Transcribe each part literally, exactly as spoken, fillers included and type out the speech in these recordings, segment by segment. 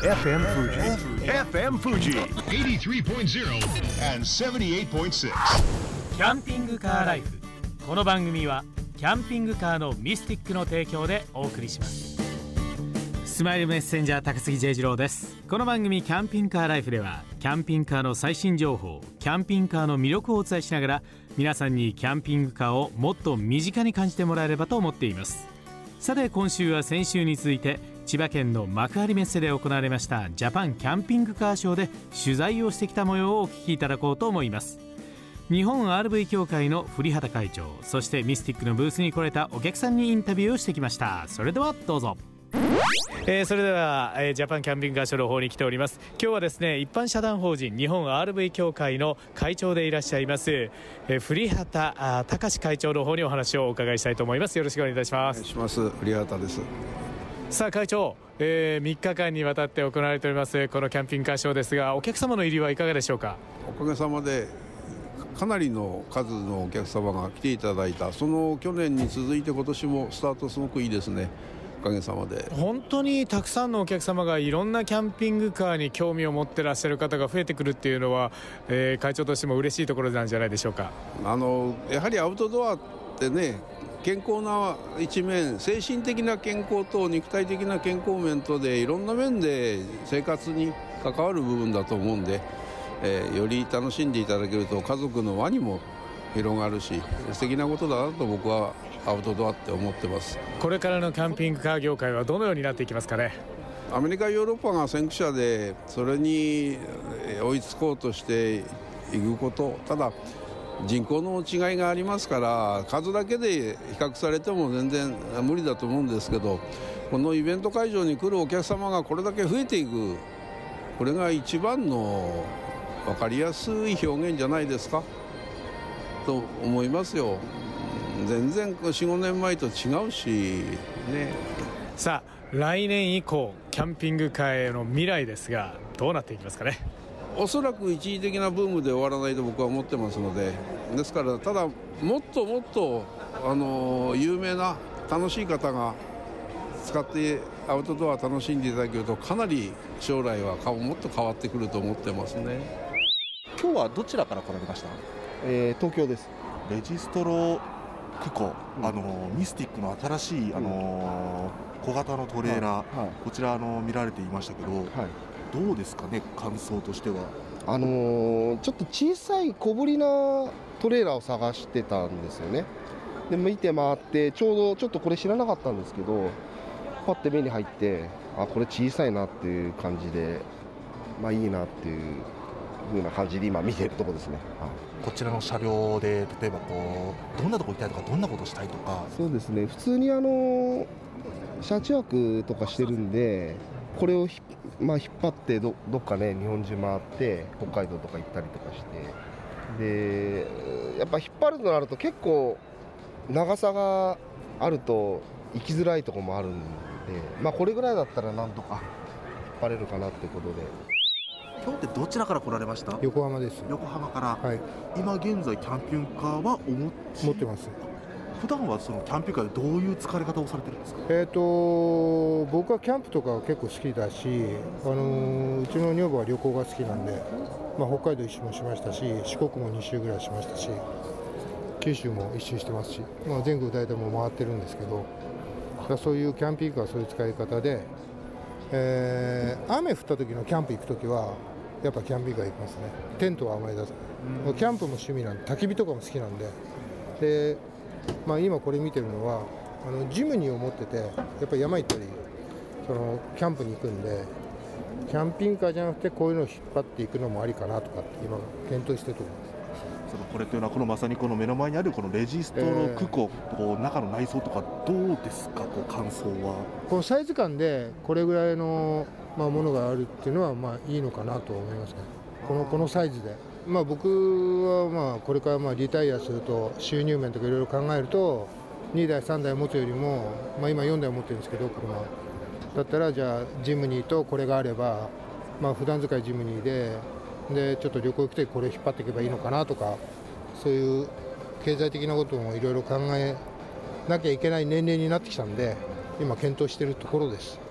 エフエム Fuji エフエム Fuji はちじゅうさんてんゼロ and ななじゅうはちてんろくキャンピングカーライフ。この番組はキャンピングカーのミスティックの提供でお送りします。スマイルメッセンジャー高杉 J 次郎です。この番組キャンピングカーライフではキャンピングカーの最新情報、キャンピングカーの魅力をお伝えしながら皆さんにキャンピングカーをもっと身近に感じてもらえればと思っています。さて今週は先週に続いて千葉県の幕張メッセで行われましたジャパンキャンピングカーショーで取材をしてきた模様をお聞きいただこうと思います。日本 アールブイ 協会の栗畑会長、そしてミスティックのブースに来られたお客さんにインタビューをしてきました。それではどうぞ。えー、それでは、えー、ジャパンキャンピングカーショーの方に来ております。今日はですね、一般社団法人日本 アールブイ 協会の会長でいらっしゃいます、えー、栗畑隆会長の方にお話をお伺いしたいと思います。よろしくお願いいたします。 お願いします。栗畑です。 さあ会長、えー、みっかかんにわたって行われておりますこのキャンピングカーショーですが、お客様の入りはいかがでしょうか。 おかげさまでかなりの数のお客様が来ていただいた。その去年に続いて今年もスタートすごくいいですね。おかげさまで本当にたくさんのお客様がいろんなキャンピングカーに興味を持ってらっしゃる方が増えてくるっていうのは、えー、会長としても嬉しいところなんじゃないでしょうか。 あのやはりアウトドアってね、健康な一面、精神的な健康と肉体的な健康面とでいろんな面で生活に関わる部分だと思うんで、えー、より楽しんでいただけると家族の輪にも広がるし、素敵なことだなと僕はアウトドアって思ってます。 これからのキャンピングカー業界はどのようになっていきますかね。 アメリカヨーロッパが先駆者でそれに追いつこうとしていくこと、ただ人口の違いがありますから数だけで比較されても全然無理だと思うんですけど、このイベント会場に来るお客様がこれだけ増えていく、これが一番の分かりやすい表現じゃないですかと思いますよ。全然 よん,ご 年前と違うしね。 さあ来年以降キャンピングカーへの未来ですがどうなっていきますかね。 おそらく一時的なブームで終わらないと僕は思ってますので、ですからただもっともっとあの有名な楽しい方が使ってアウトドア楽しんでいただけるとかなり将来はもっと変わってくると思ってますね。 今日はどちらから来られました？ えー、東京です。 レジストロクコ、うん、あのミスティックの新しい、あのー、小型のトレーラー、はいはい、こちらあの見られていましたけど、はい、どうですかね、感想としては。 あのー、ちょっと小さい小ぶりなトレーラーを探してたんですよね。で見て回ってちょうどちょっとこれ知らなかったんですけど、パッて目に入って、あこれ小さいなっていう感じで、まあいいなっていう風な感じで今見てるところですね。はい、 こちらの車両で例えばこうどんなとこ行きたいとかどんなことしたいとか。 そうですね、普通にあの車中泊とかしてるんで、これをひ、まあ、引っ張って ど, どっかね日本中回って北海道とか行ったりとかして、でやっぱ引っ張るとなると結構長さがあると行きづらいところもあるんで、まあこれぐらいだったらなんとか引っ張れるかなってことで。 今日ってどちらから来られました？ 横浜です。 横浜から、 はい、 今現在キャンピングカーはお持ち？ 持ってます。 普段はそのキャンピングカーでどういう疲れ方をされてるんですか？ えーと僕はキャンプとか結構好きだし、あのー、うちの女房は旅行が好きなんで、まあ、北海道一周もしましたし、四国もに周ぐらいしましたし、九州も一周してますし、まあ、全国大体もう回ってるんですけど、だそういうキャンピングカーはそういう使い方で、えー、雨降った時のキャンプ行く時はやっぱキャンピングカー行きますね。テントはあまり出さない。キャンプも趣味なんで、焚き火とかも好きなんで、で、まあ、今これ見てるのはあのジムニーを持ってて、やっぱり山行ったりそのキャンプに行くんで、キャンピングカーじゃなくてこういうのを引っ張っていくのもありかなとかって今検討してると思います。 そのこれというのはこのまさにこの目の前にあるこのレジストロクコ、えー、こう中の内装とかどうですか、こう感想は。 このサイズ感でこれぐらいの、まあ、ものがあるっていうのはまあいいのかなと思いますね。このこのサイズで、まあ、僕はまあこれからまあリタイアすると収入面とかいろいろ考えるとにだいさんだい持つよりも、まあ、今よんだい持ってるんですけど車だったら、じゃあジムニーとこれがあれば、まあ普段使いジムニーででちょっと旅行行くときこれを引っ張っていけばいいのかなとか、そういう経済的なこともいろいろ考えなきゃいけない年齢になってきたんで、今検討しているところです。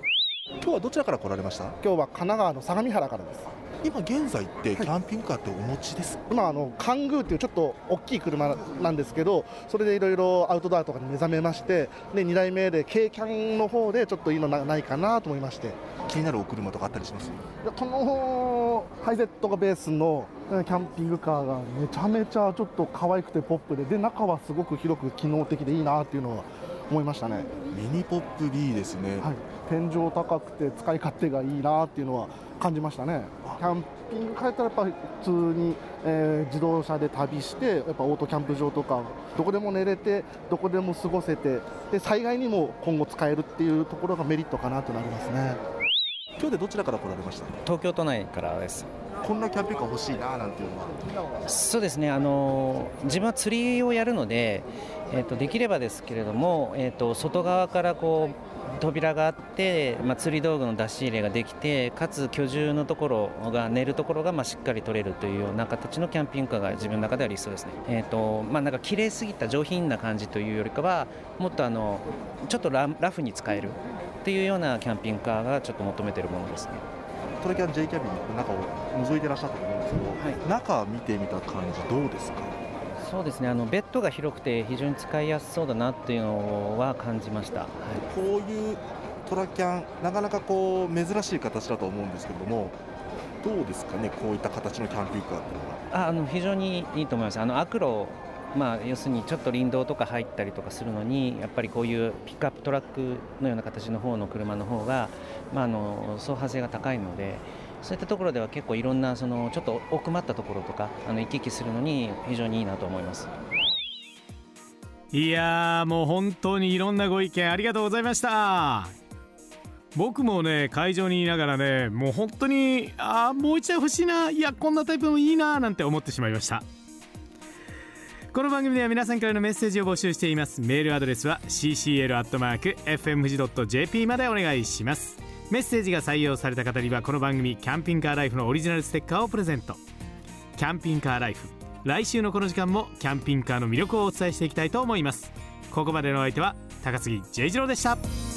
今日はどちらから来られました？ 今日は神奈川の相模原からです。 今現在ってキャンピングカーってお持ちですか？ 今あのカングーっていうちょっと大きい車なんですけど、それでいろいろアウトドアとかに目覚めまして、でにだいめで軽キャンの方でちょっといいのないかなと思いまして。 気になるお車とかあったりします？ このハイゼットがベースのキャンピングカーがめちゃめちゃちょっと可愛くてポップで、で中はすごく広く機能的でいいなっていうのは思いましたね。 ミニポップ B ですね。 はい、天井高くて使い勝手がいいなっていうのは感じましたね。キャンピングカーやったらやっぱり普通に、えー、自動車で旅してやっぱオートキャンプ場とかどこでも寝れてどこでも過ごせて、で災害にも今後使えるっていうところがメリットかなとなりますね。 今日でどちらから来られました？ 東京都内からです。 こんなキャンピングカー欲しいななんていうのは？ そうですね、あの自分は釣りをやるので、えー、とできればですけれども、えー、と外側からこう扉があって、まあ、釣り道具の出し入れができて、かつ居住のところが寝るところがまあしっかり取れるというような形のキャンピングカーが自分の中では理想ですね。えーとまあ、なんか綺麗すぎた上品な感じというよりかは、もっとあのちょっと ラ, ラフに使えるっていうようなキャンピングカーがちょっと求めているものですね。 トラキャン J キャビンの中を覗いてらっしゃったと思うんですけど、はい、中見てみた感じどうですか？ そうですね、あのベッドが広くて非常に使いやすそうだなっていうのは感じました。はい、 こういうトラキャンなかなかこう珍しい形だと思うんですけれども、どうですかね、こういった形のキャンピングカーっていうのは。 ああの非常にいいと思います。あのアクロまあ、要するにちょっと林道とか入ったりとかするのに、やっぱりこういうピックアップトラックのような形の方の車の方が、まあ、あの走破性が高いので、そういったところでは結構いろんなそのちょっと奥まったところとかあの行き来するのに非常にいいなと思います。 いやーもう本当にいろんなご意見ありがとうございました。僕もね会場にいながらね、もう本当にあもう一台欲しいな、いやこんなタイプもいいななんて思ってしまいました。この番組では皆さんからのメッセージを募集しています。メールアドレスは シーシーエル アットマーク エフエムフジ ドット ジェーピー までお願いします。メッセージが採用された方にはこの番組キャンピングカーライフのオリジナルステッカーをプレゼント。キャンピングカーライフ、来週のこの時間もキャンピングカーの魅力をお伝えしていきたいと思います。ここまでのお相手は高杉 J 次郎でした。